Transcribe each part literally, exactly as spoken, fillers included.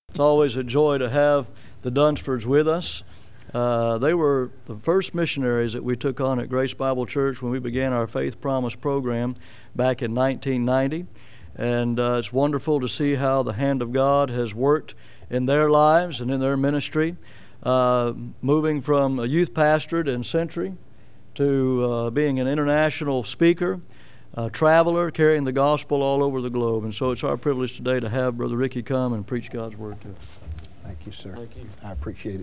It's always a joy to have the Dunsfords with us. Uh, they were the first missionaries that we took on at Grace Bible Church when we began our Faith Promise program back in nineteen ninety. And uh, it's wonderful to see how the hand of God has worked in their lives and in their ministry, uh, moving from a youth pastorate in Century to uh, being an international speaker, a traveler, carrying the gospel all over the globe. And so it's our privilege today to have Brother Ricky come and preach God's Word to us. Thank you, sir. Thank you. I appreciate it.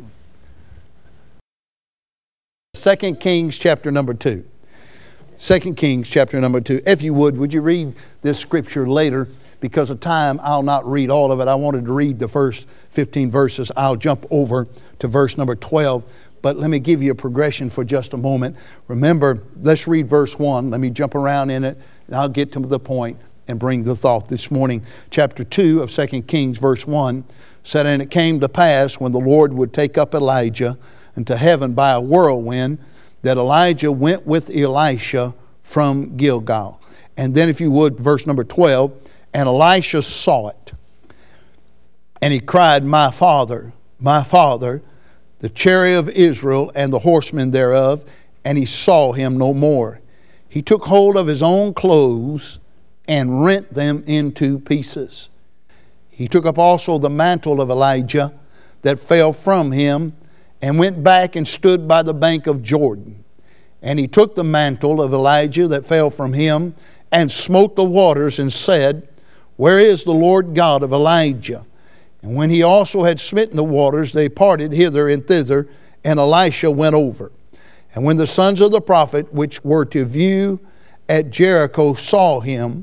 Second Kings chapter number two. Second Kings chapter number two. If you would, would you read this scripture later? Because of time, I'll not read all of it. I wanted to read the first fifteen verses. I'll jump over to verse number twelve. But let me give you a progression for just a moment. Remember, let's read verse one. Let me jump around in it, and I'll get to the point and bring the thought this morning. Chapter two of Second Kings, verse one, said, "And it came to pass, when the Lord would take up Elijah into heaven by a whirlwind, that Elijah went with Elisha from Gilgal." And then if you would, verse number twelve, "And Elisha saw it, and he cried, My father, my father, the chariot of Israel and the horsemen thereof, and he saw him no more. He took hold of his own clothes and rent them into pieces. He took up also the mantle of Elijah that fell from him, and went back and stood by the bank of Jordan. And he took the mantle of Elijah that fell from him, and smote the waters, and said, Where is the Lord God of Elijah? And when he also had smitten the waters, they parted hither and thither, and Elisha went over. And when the sons of the prophet, which were to view at Jericho, saw him,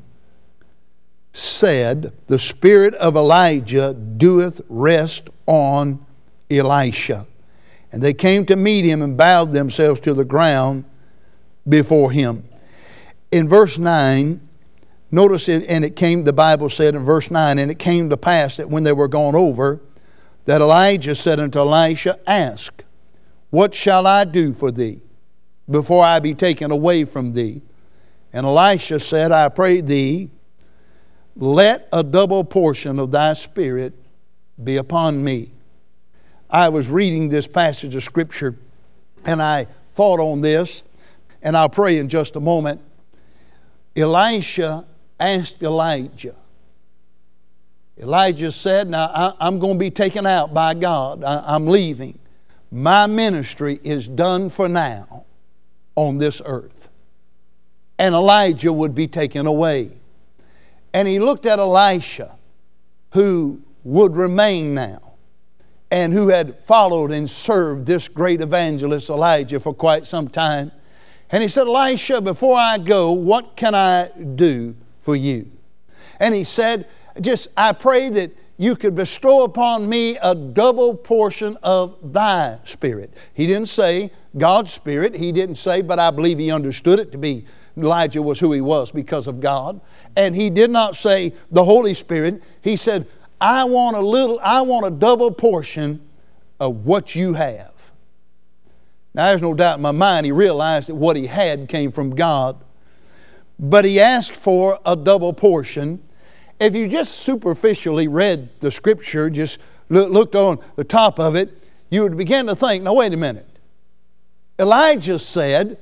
said, The spirit of Elijah doeth rest on Elisha. And they came to meet him and bowed themselves to the ground before him." In verse nine, notice it, and it came, the Bible said in verse nine, "And it came to pass that when they were gone over, that Elijah said unto Elisha, Ask, what shall I do for thee, before I be taken away from thee? And Elisha said, I pray thee, let a double portion of thy spirit be upon me." I was reading this passage of Scripture, and I thought on this, and I'll pray in just a moment. Elisha asked Elijah. Elijah said, now I, I'm going to be taken out by God. I, I'm leaving. My ministry is done for now on this earth. And Elijah would be taken away. And he looked at Elisha, who would remain now, and who had followed and served this great evangelist Elijah for quite some time. And he said, Elisha, before I go, what can I do for you? And he said, just, I pray that you could bestow upon me a double portion of thy spirit. He didn't say God's spirit. He didn't say, but I believe he understood it to be Elijah was who he was because of God. And he did not say the Holy Spirit. He said, I want a little, I want a double portion of what you have. Now, there's no doubt in my mind he realized that what he had came from God. But he asked for a double portion. If you just superficially read the Scripture, just looked on the top of it, you would begin to think, now wait a minute. Elijah said,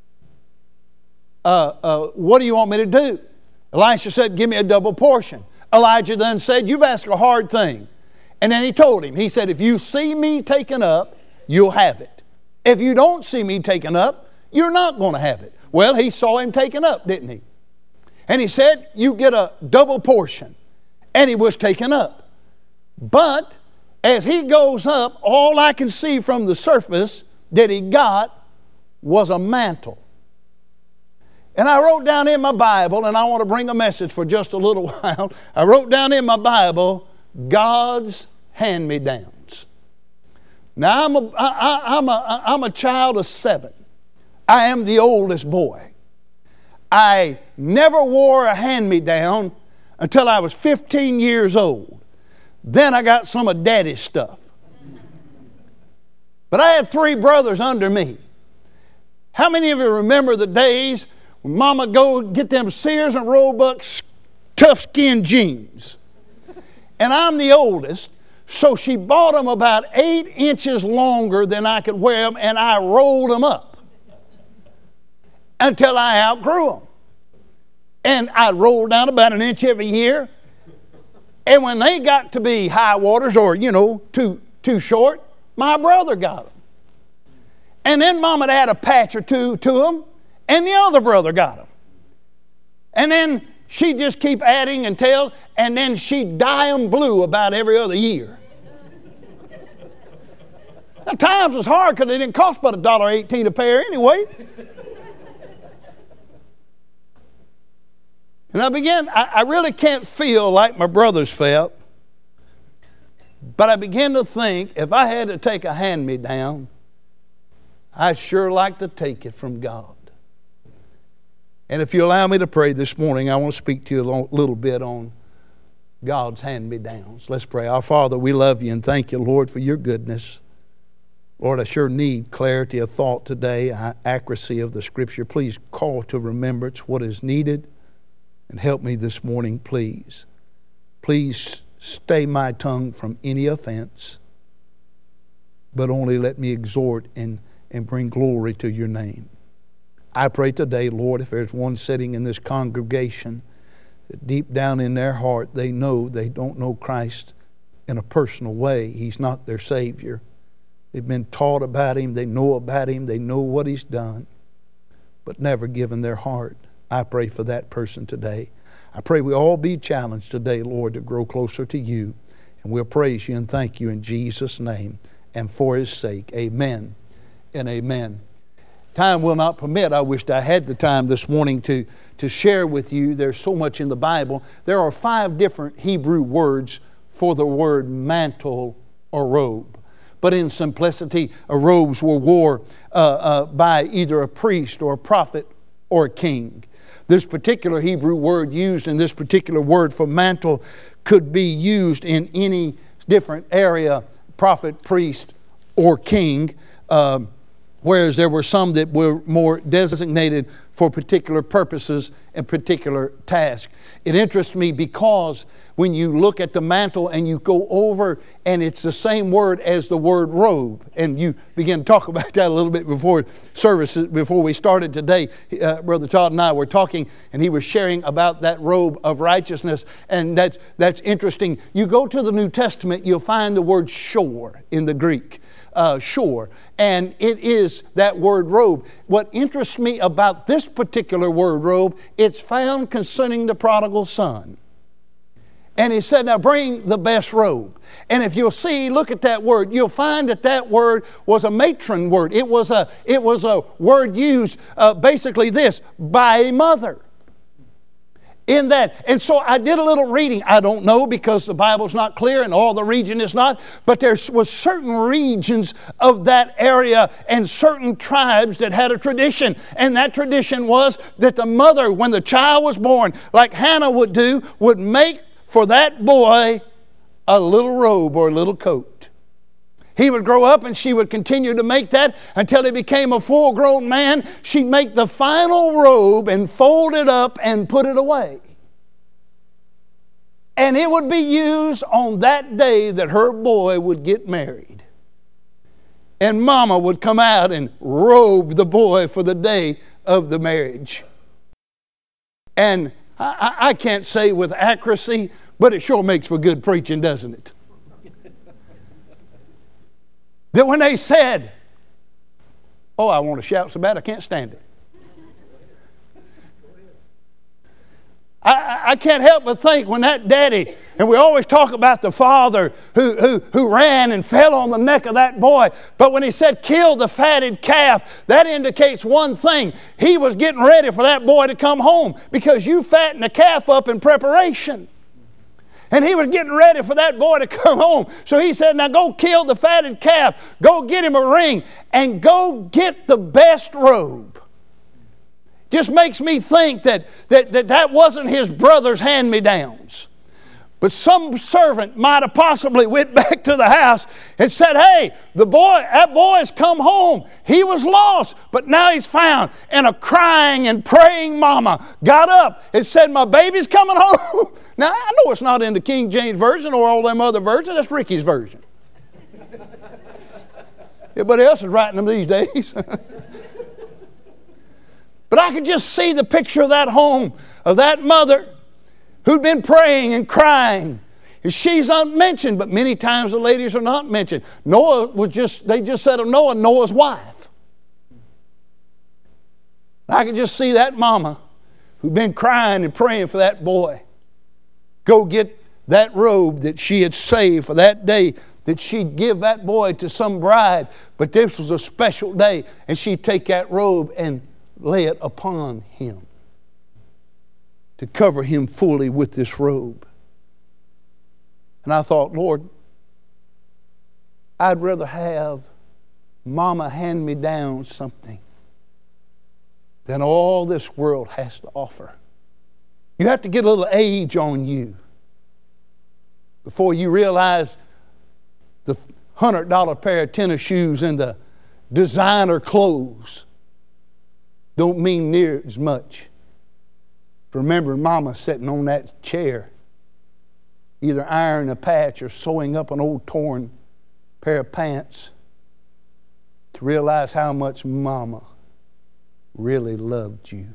uh, uh, what do you want me to do? Elisha said, give me a double portion. Elijah then said, you've asked a hard thing. And then he told him, he said, if you see me taken up, you'll have it. If you don't see me taken up, you're not going to have it. Well, he saw him taken up, didn't he? And he said, you get a double portion. And he was taken up. But as he goes up, all I can see from the surface that he got was a mantle. And I wrote down in my Bible, and I want to bring a message for just a little while. I wrote down in my Bible, God's hand-me-downs. Now, I'm a, I, I'm, a, I'm a child of seven. I am the oldest boy. I never wore a hand-me-down until I was fifteen years old. Then I got some of Daddy's stuff. But I had three brothers under me. How many of you remember the days when Mama would go get them Sears and Roebuck tough skin jeans? And I'm the oldest, So she bought them about eight inches longer than I could wear them, and I rolled them up until I outgrew them. And I'd roll down about an inch every year. And when they got to be high waters or, you know, too, too short, my brother got them. And then Mom would add a patch or two to them, and the other brother got them. And then she'd just keep adding until, and then she'd dye them blue about every other year. Now, times was hard because they didn't cost but a dollar eighteen a pair anyway. And I began, I, I really can't feel like my brothers felt, but I began to think if I had to take a hand-me-down, I'd sure like to take it from God. And if you allow me to pray this morning, I want to speak to you a little bit on God's hand-me-downs. Let's pray. Our Father, we love you and thank you, Lord, for your goodness. Lord, I sure need clarity of thought today, accuracy of the Scripture. Please call to remembrance what is needed and help me this morning, please. Please stay my tongue from any offense, but only let me exhort and, and bring glory to your name. I pray today, Lord, if there's one sitting in this congregation, that deep down in their heart they know they don't know Christ in a personal way. He's not their Savior. They've been taught about Him, they know about Him, they know what He's done, but never given their heart. I pray for that person today. I pray we all be challenged today, Lord, to grow closer to you. And we'll praise you and thank you in Jesus' name and for His sake. Amen and amen. Time will not permit. I wished I had the time this morning to, to share with you. There's so much in the Bible. There are five different Hebrew words for the word mantle or robe. But in simplicity, robes were worn uh, uh, by either a priest or a prophet or a king. This particular Hebrew word used in this particular word for mantle could be used in any different area, prophet, priest, or king, um, whereas there were some that were more designated for particular purposes and particular tasks. It interests me because when you look at the mantle and you go over and it's the same word as the word robe, and you begin to talk about that a little bit before service, before we started today, uh, Brother Todd and I were talking and he was sharing about that robe of righteousness, and that's, that's interesting. You go to the New Testament, you'll find the word shore in the Greek. Uh, shore, and it is that word robe. What interests me about this particular word robe, it's found concerning the prodigal son. And he said, now bring the best robe. And if you'll see, look at that word, you'll find that that word was a matron word. It was a, it was a word used uh, basically this, by a mother. In that, and so I did a little reading. I don't know because the Bible's not clear and all the region is not, but there was certain regions of that area and certain tribes that had a tradition, and that tradition was that the mother, when the child was born, like Hannah would do, would make for that boy a little robe or a little coat. He would grow up and she would continue to make that until he became a full-grown man. She'd make the final robe and fold it up and put it away. And it would be used on that day that her boy would get married. And Mama would come out and robe the boy for the day of the marriage. And I, I can't say with accuracy, but it sure makes for good preaching, doesn't it? That when they said, oh, I want to shout so bad I can't stand it. I, I can't help but think when that daddy, and we always talk about the father who, who, who ran and fell on the neck of that boy, but when he said kill the fatted calf, that indicates one thing. He was getting ready for that boy to come home, because you fatten the calf up in preparation. And he was getting ready for that boy to come home. So he said, now go kill the fatted calf. Go get him a ring. And go get the best robe. Just makes me think that that, that, that wasn't his brother's hand-me-downs. But some servant might have possibly went back to the house and said, hey, the boy, that boy's come home. He was lost, but now he's found. And a crying and praying mama got up and said, my baby's coming home. Now, I know it's not in the King James Version or all them other versions. That's Ricky's version. Everybody else is writing them these days. But I could just see the picture of that home, of that mother who'd been praying and crying. She's unmentioned, but many times the ladies are not mentioned. Noah was just, they just said of Noah, Noah's wife. I could just see that mama who'd been crying and praying for that boy go get that robe that she had saved for that day, that she'd give that boy to some bride. But this was a special day, and she'd take that robe and lay it upon him, to cover him fully with this robe. And I thought, Lord, I'd rather have Mama hand me down something than all this world has to offer. You have to get a little age on you before you realize the one hundred dollar pair of tennis shoes and the designer clothes don't mean near as much. Remember Mama sitting on that chair, either ironing a patch or sewing up an old torn pair of pants, to realize how much Mama really loved you.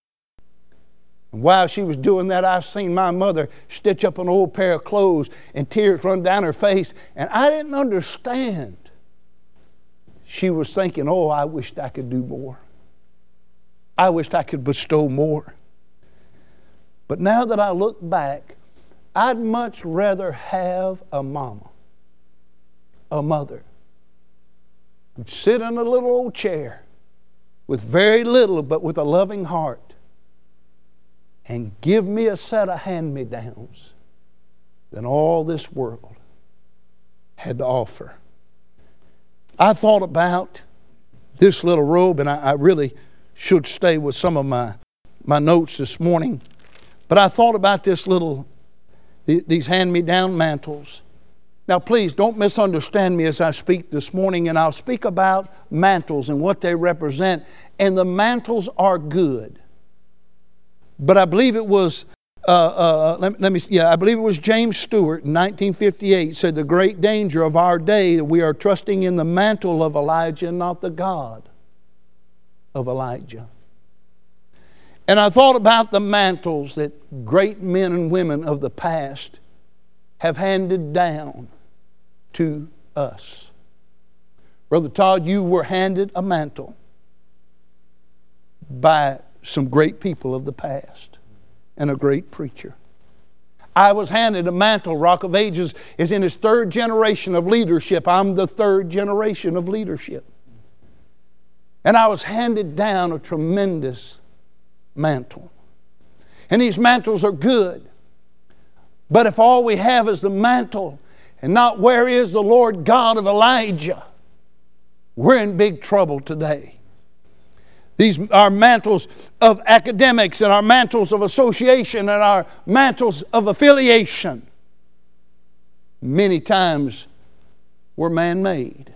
And while she was doing that, I've seen my mother stitch up an old pair of clothes and tears run down her face, and I didn't understand. She was thinking, oh, I wished I could do more. I wished I could bestow more. But now that I look back, I'd much rather have a mama, a mother, who'd sit in a little old chair with very little but with a loving heart and give me a set of hand-me-downs than all this world had to offer. I thought about this little robe, and I, I really should stay with some of my, my notes this morning. But I thought about this little, these hand-me-down mantles. Now, please don't misunderstand me as I speak this morning, and I'll speak about mantles and what they represent. And the mantles are good. But I believe it was, uh, uh, let, let me, yeah, I believe it was James Stewart in nineteen fifty-eight said, the great danger of our day, we are trusting in the mantle of Elijah, not the God of Elijah. And I thought about the mantles that great men and women of the past have handed down to us. Brother Todd, you were handed a mantle by some great people of the past and a great preacher. I was handed a mantle. Rock of Ages is in its third generation of leadership. I'm the third generation of leadership. And I was handed down a tremendous mantle. And these mantles are good. But if all we have is the mantle and not where is the Lord God of Elijah, we're in big trouble today. These are mantles of academics and our mantles of association and our mantles of affiliation. Many times were man-made,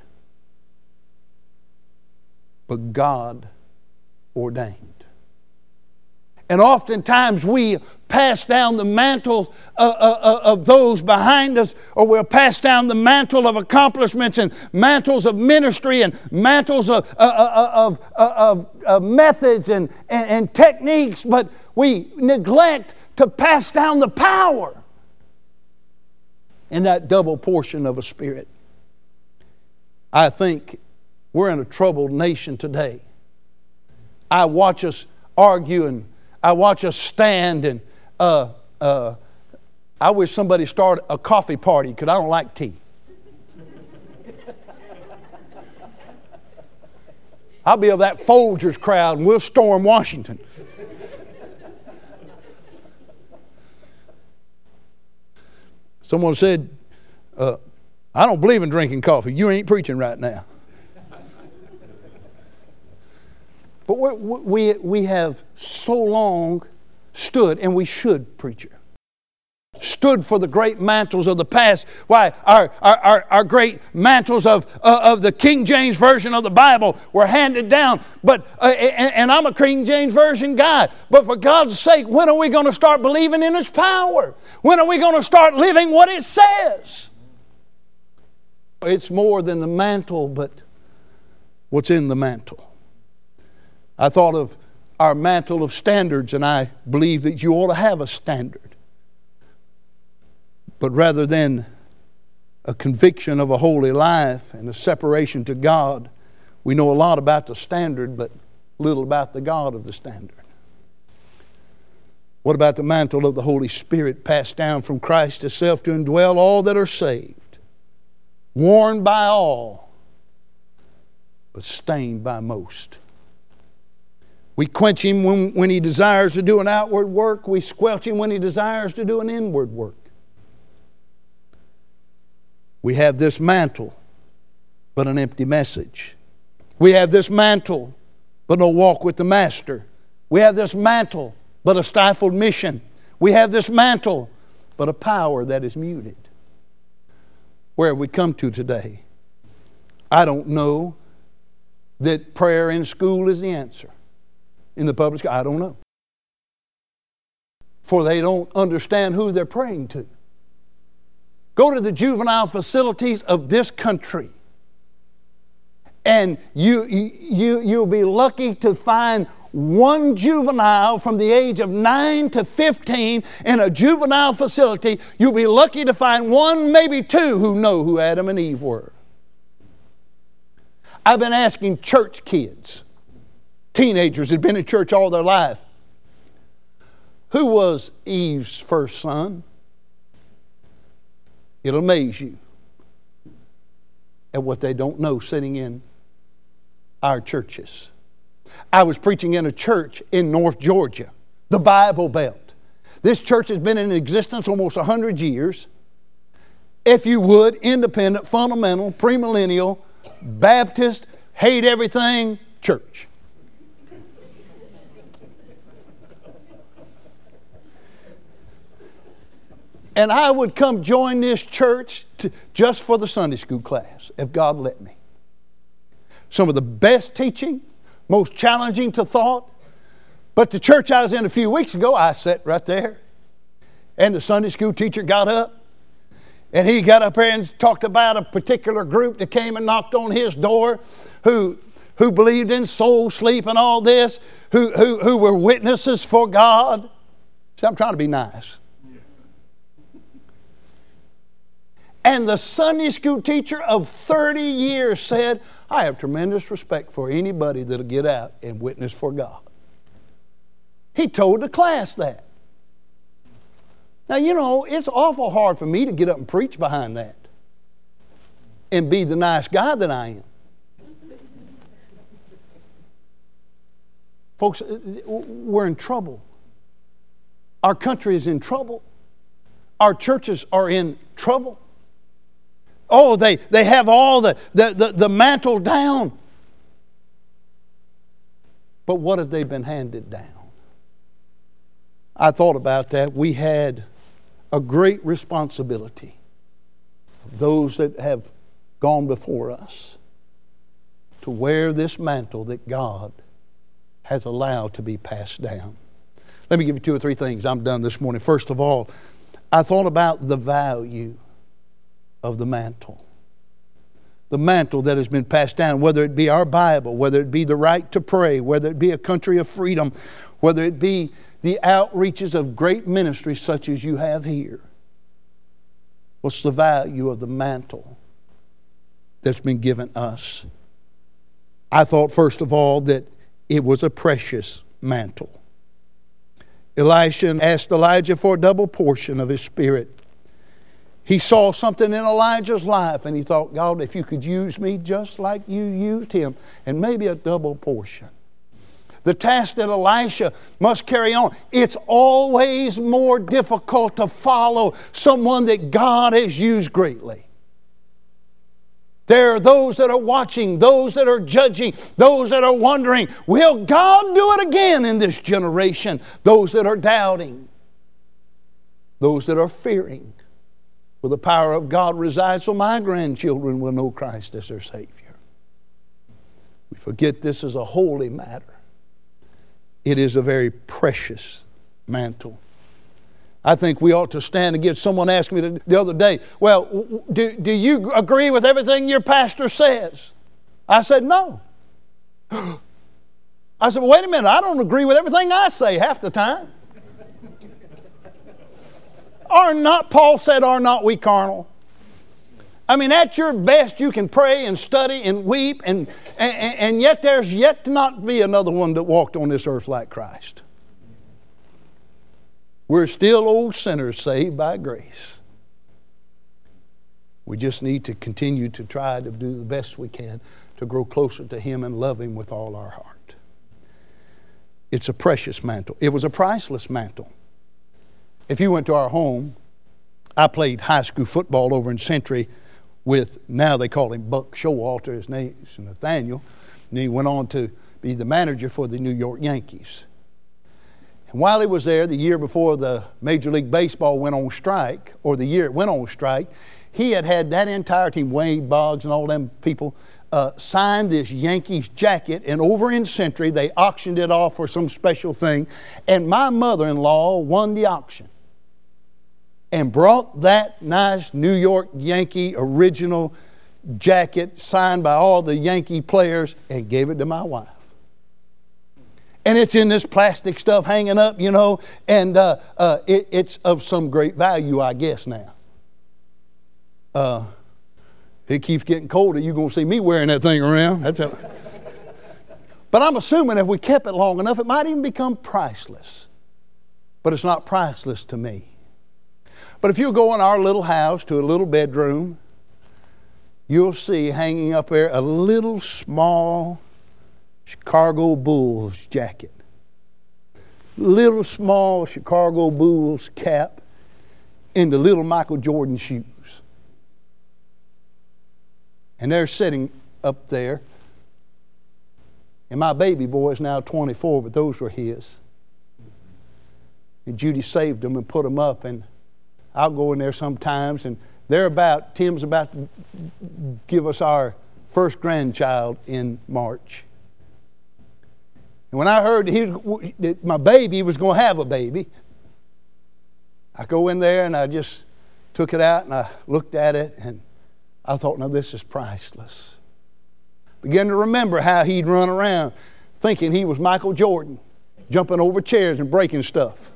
but God ordained. And oftentimes we pass down the mantle of, of, of those behind us, or we'll pass down the mantle of accomplishments and mantles of ministry and mantles of, of, of, of, of methods and, and, and techniques, but we neglect to pass down the power in that double portion of a spirit. I think we're in a troubled nation today. I watch us argue and I watch us stand and uh, uh, I wish somebody started a coffee party because I don't like tea. I'll be of that Folgers crowd and we'll storm Washington. Someone said, uh, I don't believe in drinking coffee. You ain't preaching right now. But we're, we we have so long stood, and we should, preacher, stood for the great mantles of the past. Why, our, our, our, our great mantles of, uh, of the King James Version of the Bible were handed down. But uh, and, and I'm a King James Version guy. But for God's sake, when are we going to start believing in His power? When are we going to start living what it says? It's more than the mantle, but what's in the mantle. I thought of our mantle of standards, and I believe that you ought to have a standard. But rather than a conviction of a holy life and a separation to God, we know a lot about the standard, but little about the God of the standard. What about the mantle of the Holy Spirit passed down from Christ Himself to indwell all that are saved, worn by all, but stained by most? We quench Him when, when He desires to do an outward work. We squelch Him when He desires to do an inward work. We have this mantle, but an empty message. We have this mantle, but no walk with the Master. We have this mantle, but a stifled mission. We have this mantle, but a power that is muted. Where have we come to today? I don't know that prayer in school is the answer. In the public school, I don't know. For they don't understand who they're praying to. Go to the juvenile facilities of this country, and you, you, you'll be lucky to find one juvenile from the age of nine to fifteen in a juvenile facility. You'll be lucky to find one, maybe two, who know who Adam and Eve were. I've been asking church kids, teenagers that have been in church all their life, who was Eve's first son? It'll amaze you at what they don't know sitting in our churches. I was preaching in a church in North Georgia, the Bible Belt. This church has been in existence almost one hundred years. If you would, independent, fundamental, premillennial, Baptist, hate everything church. And I would come join this church to, just for the Sunday school class, if God let me. Some of the best teaching, most challenging to thought. But the church I was in a few weeks ago, I sat right there. And the Sunday school teacher got up. And he got up there and talked about a particular group that came and knocked on his door, who, who believed in soul sleep and all this, who, who, who were witnesses for God. See, I'm trying to be nice. And the Sunday school teacher of thirty years said, I have tremendous respect for anybody that'll get out and witness for God. He told the class that. Now, you know, it's awful hard for me to get up and preach behind that and be the nice guy that I am. Folks, we're in trouble. Our country is in trouble. Our churches are in trouble. Oh, they, they have all the, the, the, the mantle down. But what have they been handed down? I thought about that. We had a great responsibility of those that have gone before us to wear this mantle that God has allowed to be passed down. Let me give you two or three things. I'm done this morning. First of all, I thought about the value of the mantle. The mantle that has been passed down, whether it be our Bible, whether it be the right to pray, whether it be a country of freedom, whether it be the outreaches of great ministries such as you have here. What's the value of the mantle that's been given us? I thought, first of all, that it was a precious mantle. Elisha asked Elijah for a double portion of his spirit. He saw something in Elijah's life and he thought, God, if you could use me just like you used him, and maybe a double portion. The task that Elisha must carry on, it's always more difficult to follow someone that God has used greatly. There are those that are watching, those that are judging, those that are wondering, will God do it again in this generation? Those that are doubting. those that are fearing, where the power of God resides, so my grandchildren will know Christ as their Savior. We forget this is a holy matter. It is a very precious mantle. I think we ought to stand against. Someone asked me the other day, well, do, do you agree with everything your pastor says? I said, no. I said, well, wait a minute, I don't agree with everything I say half the time. Are not, Paul said, are not we carnal? I mean, at your best you can pray and study and weep, and, and, and yet there's yet to not be another one that walked on this earth like Christ. We're still old sinners saved by grace. We just need to continue to try to do the best we can to grow closer to Him and love Him with all our heart. It's a precious mantle. It was a priceless mantle. If you went to our home, I played high school football over in Century with, now they call him Buck Showalter, his name is Nathaniel, and he went on to be the manager for the New York Yankees. And while he was there, the year before the Major League Baseball went on strike, or the year it went on strike, he had had that entire team, Wade Boggs and all them people, uh, sign this Yankees jacket, and over in Century, they auctioned it off for some special thing, and my mother-in-law won the auction and brought that nice New York Yankee original jacket signed by all the Yankee players and gave it to my wife. And it's in this plastic stuff hanging up, you know, and uh, uh, it, it's of some great value, I guess, now. Uh, it keeps getting colder. You're going to see me wearing that thing around. That's how. But I'm assuming if we kept it long enough, it might even become priceless. But it's not priceless to me. But if you go in our little house to a little bedroom, you'll see hanging up there a little small Chicago Bulls jacket. Little small Chicago Bulls cap and the little Michael Jordan shoes. And they're sitting up there. And my baby boy is now twenty-four, but those were his. And Judy saved them and put them up, and I'll go in there sometimes, and they're about, Tim's about to give us our first grandchild in March. And when I heard he, that my baby was going to have a baby, I go in there and I just took it out and I looked at it, and I thought, now this is priceless. Began to remember how he'd run around thinking he was Michael Jordan, jumping over chairs and breaking stuff.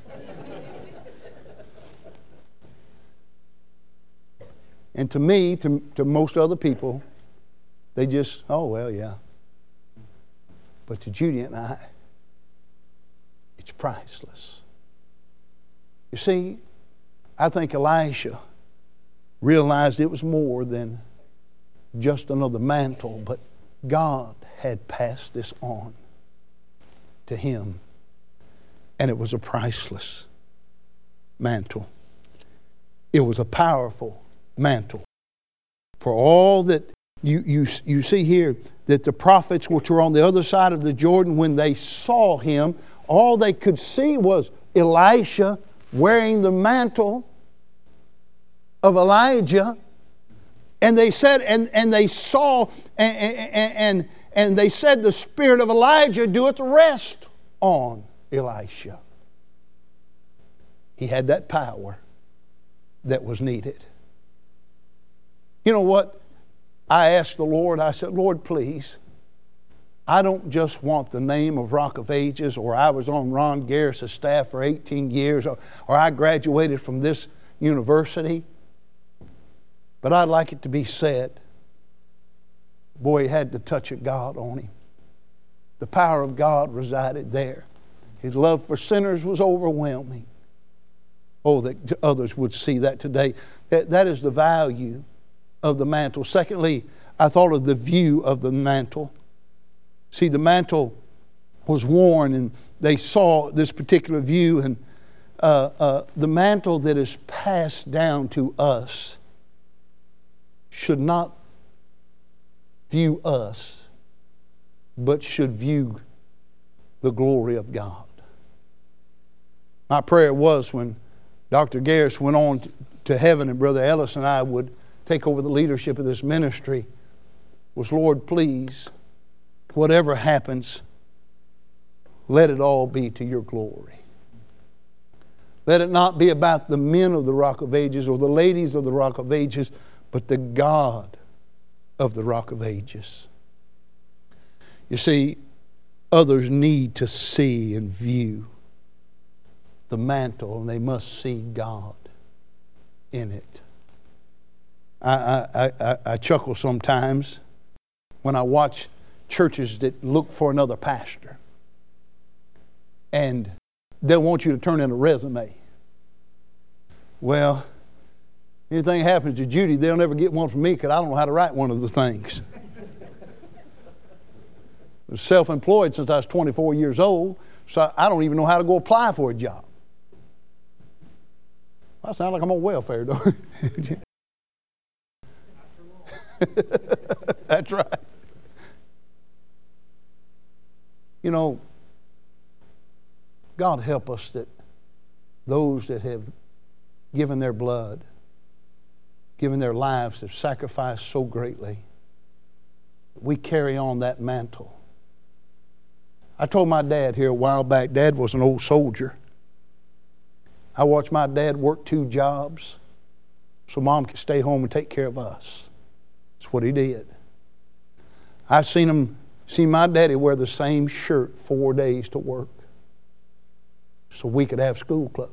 And to me, to, to most other people, they just, oh, well, yeah. But to Judy and I, it's priceless. You see, I think Elisha realized it was more than just another mantle, but God had passed this on to him, and it was a priceless mantle. It was a powerful mantle. For all that you, you, you see here, that the prophets which were on the other side of the Jordan, when they saw him, all they could see was Elisha wearing the mantle of Elijah. And they said, and, and they saw, and, and, and, and they said, the spirit of Elijah doeth rest on Elisha. He had that power that was needed. You know what? I asked the Lord, I said, Lord, please, I don't just want the name of Rock of Ages, or I was on Ron Garris' staff for eighteen years, or, or I graduated from this university. But I'd like it to be said, boy, he had the touch of God on him. The power of God resided there. His love for sinners was overwhelming. Oh, that others would see that today. That, that is the value of the mantle. Secondly, I thought of the view of the mantle. See, the mantle was worn, and they saw this particular view, and uh, uh, the mantle that is passed down to us should not view us, but should view the glory of God. My prayer was when Doctor Garris went on to heaven and Brother Ellis and I would take over the leadership of this ministry, was, Lord, please, whatever happens, let it all be to your glory. Let it not be about the men of the Rock of Ages or the ladies of the Rock of Ages, but the God of the Rock of Ages. You see, others need to see and view the mantle, and they must see God in it. I, I, I, I chuckle sometimes when I watch churches that look for another pastor, and they want you to turn in a resume. Well, anything happens to Judy, they'll never get one from me because I don't know how to write one of the things. I was self-employed since I was twenty-four years old, so I don't even know how to go apply for a job. I sound like I'm on welfare, don't I? That's right. You know, God help us that those that have given their blood, given their lives, have sacrificed so greatly, we carry on that mantle. I told my dad here a while back, Dad was an old soldier. I watched my dad work two jobs so Mom could stay home and take care of us. That's what he did. I've seen him, seen my daddy wear the same shirt four days to work so we could have school clothes.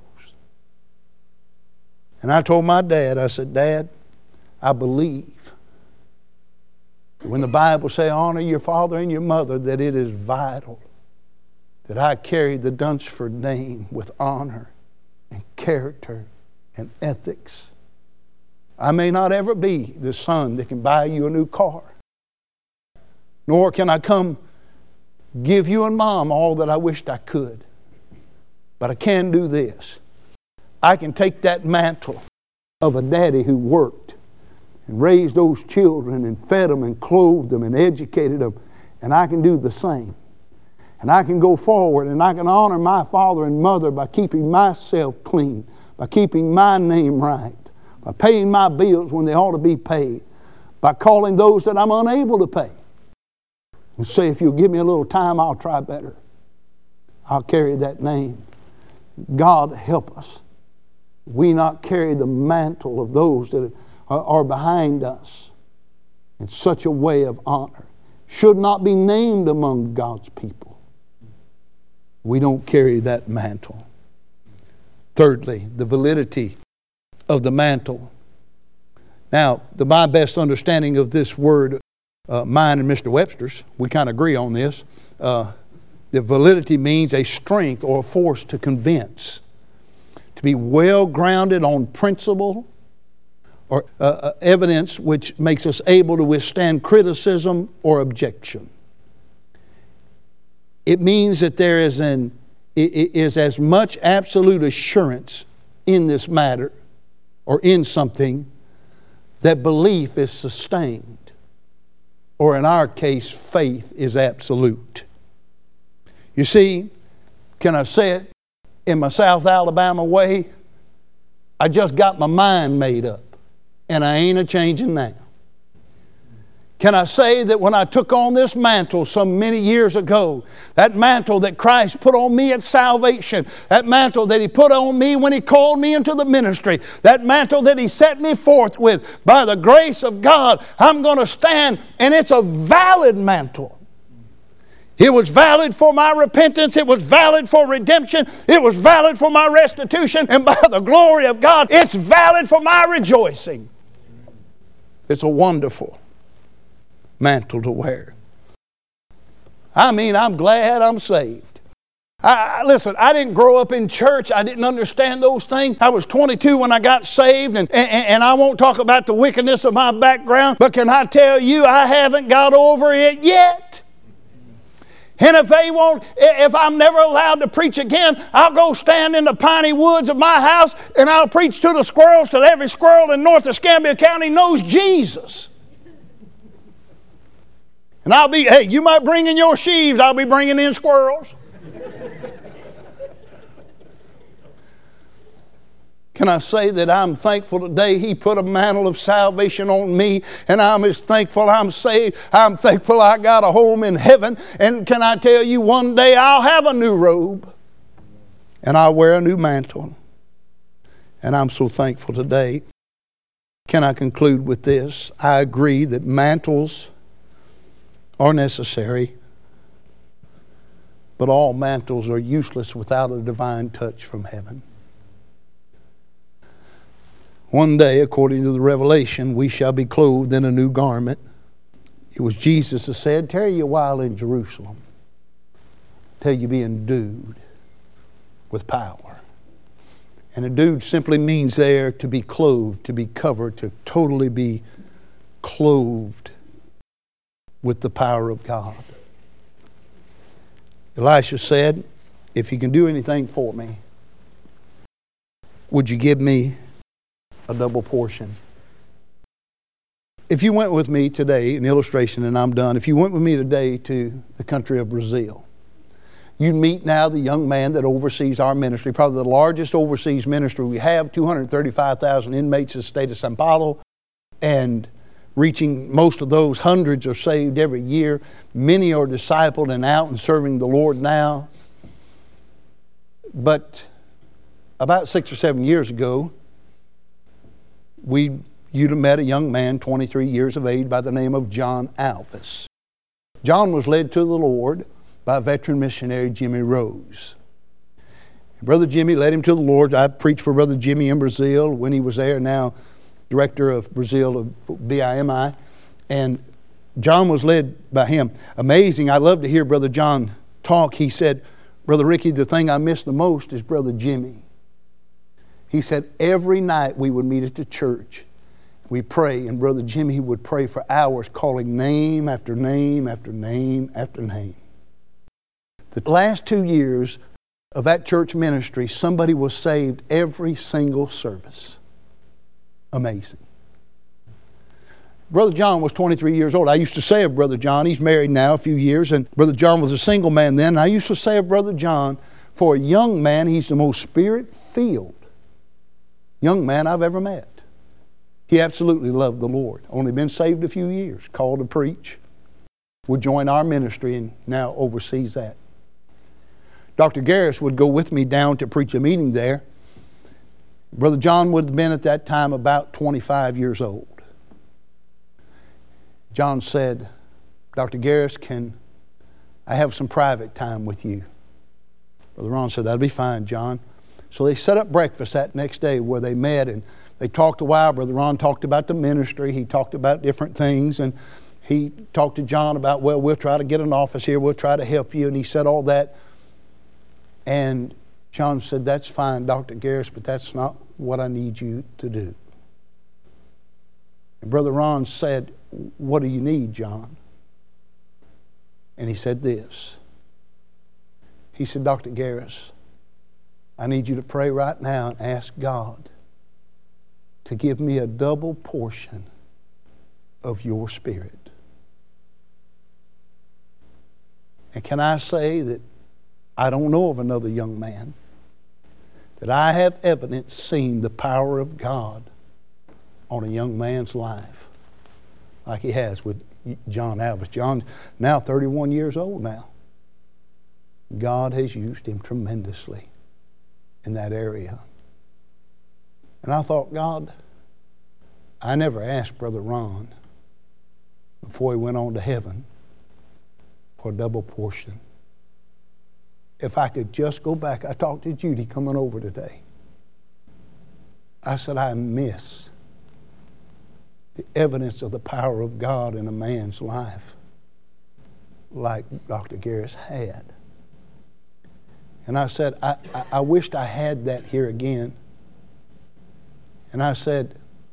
And I told my dad, I said, Dad, I believe when the Bible says honor your father and your mother, that it is vital that I carry the Dunsford name with honor and character and ethics. I may not ever be the son that can buy you a new car, nor can I come give you and Mom all that I wished I could. But I can do this. I can take that mantle of a daddy who worked and raised those children and fed them and clothed them and educated them, and I can do the same. And I can go forward and I can honor my father and mother by keeping myself clean, by keeping my name right, by paying my bills when they ought to be paid, by calling those that I'm unable to pay. And say, if you'll give me a little time, I'll try better. I'll carry that name. God help us. We not carry the mantle of those that are behind us in such a way of honor. Should not be named among God's people. We don't carry that mantle. Thirdly, the validity of the mantle. Now, the my best understanding of this word, uh, mine and Mister Webster's, we kind of agree on this. Uh, the validity means a strength or a force to convince, to be well grounded on principle or uh, uh, evidence which makes us able to withstand criticism or objection. It means that there is an it is as much absolute assurance in this matter or in something that belief is sustained, or in our case, faith is absolute. You see, can I say it in my South Alabama way? I just got my mind made up, and I ain't a-changing now. Can I say that when I took on this mantle some many years ago, that mantle that Christ put on me at salvation, that mantle that He put on me when He called me into the ministry, that mantle that He set me forth with, by the grace of God, I'm going to stand, and it's a valid mantle. It was valid for my repentance. It was valid for redemption. It was valid for my restitution. And by the glory of God, it's valid for my rejoicing. It's a wonderful mantle to wear. I mean, I'm glad I'm saved. I, listen, I didn't grow up in church. I didn't understand those things. I was twenty-two when I got saved, and, and, and I won't talk about the wickedness of my background, but can I tell you, I haven't got over it yet. And if they won't, if I'm never allowed to preach again, I'll go stand in the piney woods of my house and I'll preach to the squirrels till every squirrel in north of Escambia County knows Jesus. And I'll be, hey, you might bring in your sheaves, I'll be bringing in squirrels. Can I say that I'm thankful today He put a mantle of salvation on me, and I'm as thankful I'm saved. I'm thankful I got a home in heaven. And can I tell you, one day I'll have a new robe and I'll wear a new mantle. And I'm so thankful today. Can I conclude with this? I agree that mantles are necessary, but all mantles are useless without a divine touch from heaven. One day, according to the Revelation, we shall be clothed in a new garment. It was Jesus who said, tarry you a while in Jerusalem till you be endued with power. And endued simply means there to be clothed, to be covered, to totally be clothed with the power of God. Elisha said, if you can do anything for me, would you give me a double portion? If you went with me today, an illustration and I'm done, if you went with me today to the country of Brazil, you'd meet now the young man that oversees our ministry, probably the largest overseas ministry we have, two hundred thirty-five thousand inmates in the state of São Paulo, and reaching most of those, hundreds are saved every year. Many are discipled and out and serving the Lord now. But about six or seven years ago, we you'd have met a young man, twenty-three years of age, by the name of John Alvis. John was led to the Lord by veteran missionary Jimmy Rose. Brother Jimmy led him to the Lord. I preached for Brother Jimmy in Brazil when he was there, now director of Brazil of B I M I. And John was led by him. Amazing. I love to hear Brother John talk. He said, Brother Ricky, the thing I miss the most is Brother Jimmy. He said every night we would meet at the church. We pray, and Brother Jimmy would pray for hours, calling name after name after name after name. The last two years of that church ministry, somebody was saved every single service. Amazing. Brother John was twenty-three years old. I used to say of Brother John, he's married now a few years, and Brother John was a single man then. And I used to say of Brother John, for a young man, he's the most spirit-filled young man I've ever met. He absolutely loved the Lord. Only been saved a few years, called to preach. Would join our ministry and now oversees that. Doctor Garris would go with me down to preach a meeting there. Brother John would have been at that time about twenty-five years old. John said, Doctor Garris, can I have some private time with you? Brother Ron said, that'll be fine, John. So they set up breakfast that next day where they met, and they talked a while. Brother Ron talked about the ministry. He talked about different things, and he talked to John about, well, we'll try to get an office here. We'll try to help you. And he said all that. And John said, that's fine, Doctor Garris, but that's not what I need you to do. And Brother Ron said, what do you need, John? And he said this. He said, Doctor Garris, I need you to pray right now and ask God to give me a double portion of your Spirit. And can I say that I don't know of another young man that I have evidence seen the power of God on a young man's life like he has with John Alvis. John's now thirty-one years old now. God has used him tremendously in that area. And I thought, God, I never asked Brother Ron before he went on to heaven for a double portion. If I could just go back, I talked to Judy coming over today. I said, I miss the evidence of the power of God in a man's life like Doctor Garris had. And I said, I, I, I wished I had that here again. And I said,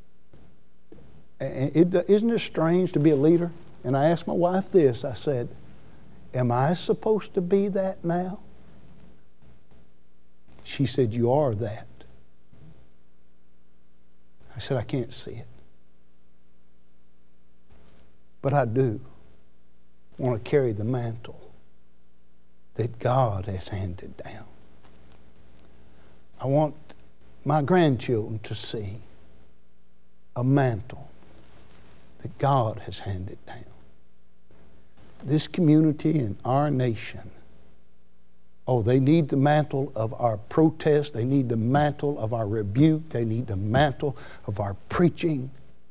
it, isn't it strange to be a leader? And I asked my wife this. I said, am I supposed to be that now? She said, you are that. I said, I can't see it. But I do want to carry the mantle that God has handed down. I want my grandchildren to see a mantle that God has handed down. This community and our nation, oh, they need the mantle of our protest. They need the mantle of our rebuke. They need the mantle of our preaching.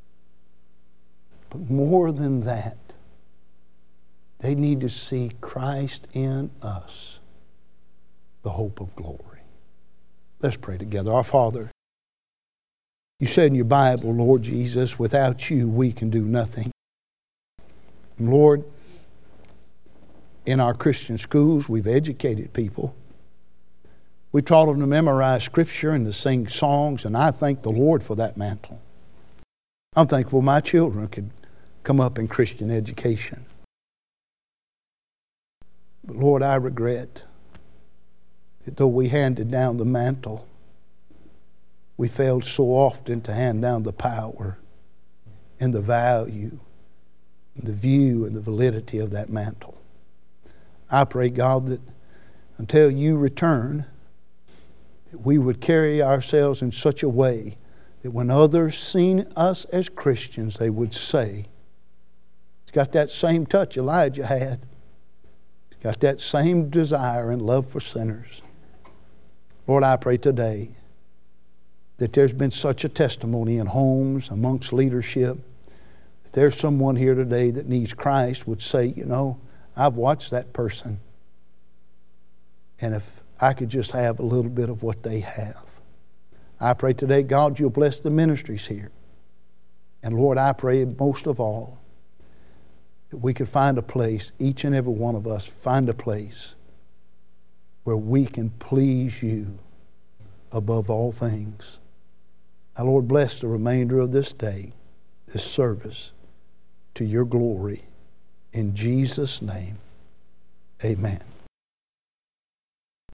But more than that, they need to see Christ in us, the hope of glory. Let's pray together. Our Father, you said in your Bible, Lord Jesus, without you we can do nothing. And Lord, in our Christian schools, we've educated people. We taught them to memorize Scripture and to sing songs, and I thank the Lord for that mantle. I'm thankful my children could come up in Christian education. But Lord, I regret that though we handed down the mantle, we failed so often to hand down the power and the value and the view and the validity of that mantle. I pray, God, that until you return, that we would carry ourselves in such a way that when others seen us as Christians, they would say, it's got that same touch Elijah had. It's got that same desire and love for sinners. Lord, I pray today that there's been such a testimony in homes, amongst leadership, that there's someone here today that needs Christ would say, you know, I've watched that person, and if I could just have a little bit of what they have. I pray today, God, you'll bless the ministries here. And Lord, I pray most of all that we could find a place, each and every one of us, find a place where we can please you above all things. Now, Lord, bless the remainder of this day, this service, to your glory. In Jesus' name, amen.